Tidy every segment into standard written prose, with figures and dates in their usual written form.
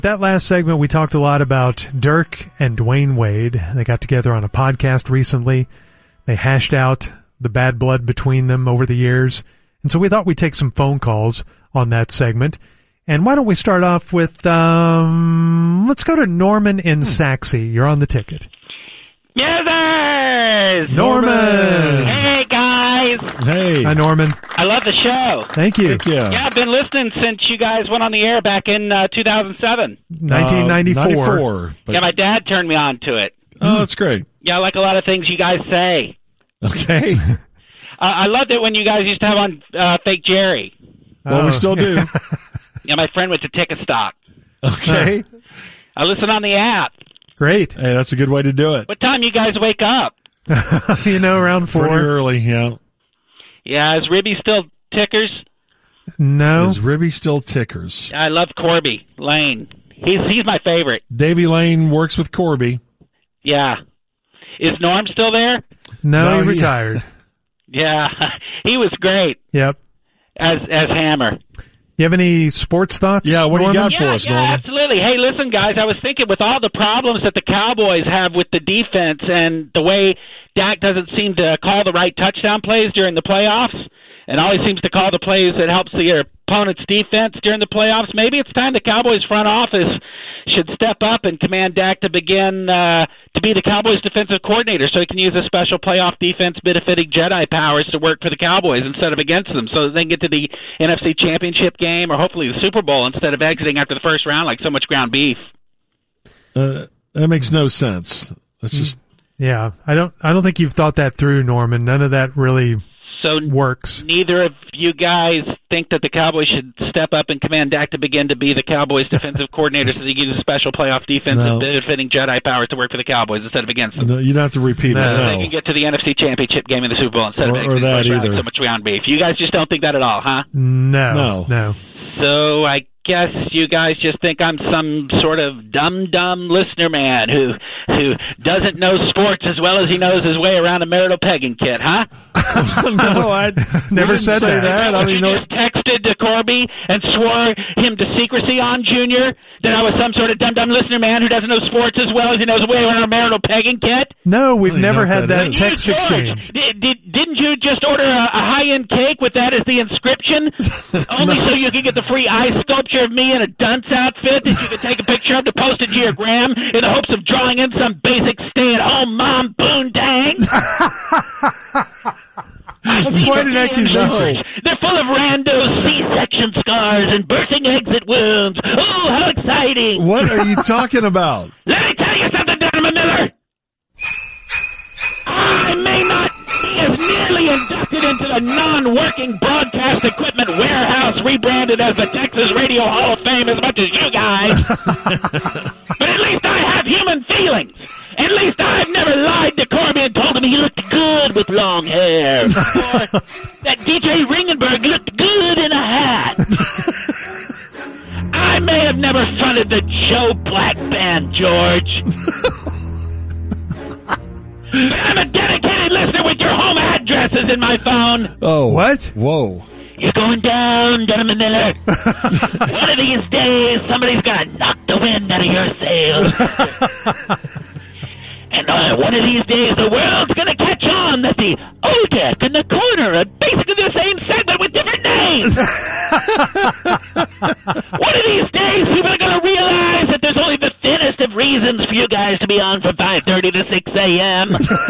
That last segment, we talked a lot about Dirk and Dwayne Wade. They got together on a podcast recently. They hashed out the bad blood between them over the years. And so we thought we'd take some phone calls on that segment. And why don't we start off with, let's go to Norman in Saxe. You're on the ticket. Yes, sir! Norman! Hey, guys! Hey. Hi, Norman. I love the show. Thank you. Thank you. Yeah, I've been listening since you guys went on the air back in 2007. 1994. 94. But, Yeah, my dad turned me on to it. oh, that's great. Yeah, I like a lot of things you guys say. Okay. I loved it when you guys used to have on Fake Jerry. Well, we still do. Yeah, my friend went to Ticket Stock. Okay. I listen on the app. Great. Hey, that's a good way to do it. What time you guys wake up? Around 4. Pretty early, yeah. Yeah, is Ribby still tickers? No. Is Ribby still tickers? I love Corby Lane. He's my favorite. Davy Lane works with Corby. Yeah. Is Norm still there? No, No, he he- retired. Yeah, he was great Yep. as Hammer. You have any sports thoughts? Yeah, what do you Norman? got for us, Yeah, Norman? absolutely. Hey, listen, guys, I was thinking with all the problems that the Cowboys have with the defense and the way Dak doesn't seem to call the right touchdown plays during the playoffs and always seems to call the plays that helps the opponent's defense during the playoffs, maybe it's time the Cowboys front office should step up and command Dak to begin to be the Cowboys defensive coordinator so he can use a special playoff defense benefiting Jedi powers to work for the Cowboys instead of against them so that they can get to the NFC Championship game or hopefully the Super Bowl instead of exiting after the first round like so much ground beef. That makes no sense. That's just Yeah. I don't think you've thought that through, Norman. None of that really So works. neither of you guys think that the Cowboys should step up and command Dak to begin to be the Cowboys defensive coordinator so they can use a special playoff defense No. and benefiting Jedi powers to work for the Cowboys instead of against them. no, you don't have to repeat No. it. So they No. can get to the NFC Championship game in the Super Bowl instead of Or exiting the that first round either. with so much ground beef. You guys just don't think that at all, huh? No. So I guess you guys just think I'm some sort of dumb listener man who doesn't know sports as well as he knows his way around a marital pegging kit, huh? No, I Never didn't said say that. I don't You even know. just texted to Corby and swore him to secrecy on Junior that I was some sort of dumb listener man who doesn't know sports as well as he knows his way around a marital pegging kit. No, we've I don't never know had what that that is. text George, exchange. Didn't you just order a high-end cake with that as the inscription? Only so you could get the free eye sculpture of me in a dunce outfit that you could take a picture of to post to your gram in the hopes of drawing in some basic stay-at-home mom boondang? That's quite an accusation. They're full of rando C-section scars and bursting exit wounds. Oh, how exciting! What are you talking about? Let me tell you something, Donovan Miller. I may not be as nearly inducted into the non-working broadcast equipment warehouse rebranded as the Texas Radio Hall of Fame as much as you guys. But at least I have human feelings. At least I've never lied to Corby and told him he looked good with long hair. Or that DJ Ringenberg looked good in a hat. I may have never fronted the Joe Black Band, George. But I'm a dedicated listener with your home addresses in my phone. Oh. What? Whoa. You're going down, Donovan Miller. One of these days, somebody's gonna knock the wind out of your sails. And one of these days, the world's gonna catch on that the Oldec and the Corner are basically the same segment with different names. One of these days, people are gonna realize that there's only the thinnest of reasons for you guys to be on from 5:30 to 6 a.m.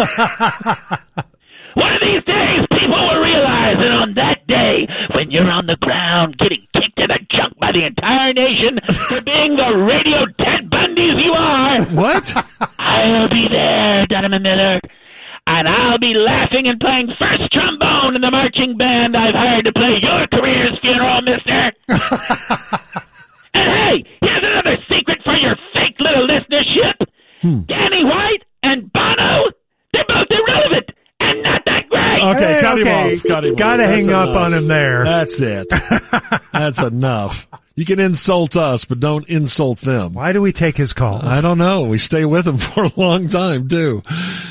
One of these days, people will realize that on that day, when you're on the ground getting kicked in the junk by the entire nation for being the radio Ted Bundys you are, What? I'll be there, Donovan Miller, and I'll be laughing and playing first trombone in the marching band I've hired to play your career's funeral, mister. And hey, here's another secret for your fake little listenership. Danny White and Bono, they're both irrelevant and not that great. Okay, Hey, cut him okay. off. Cut him off. Gotta That's hang up enough. on him there. That's it. That's enough. You can insult us, but don't insult them. Why do we take his calls? I don't know. We stay with them for a long time, too.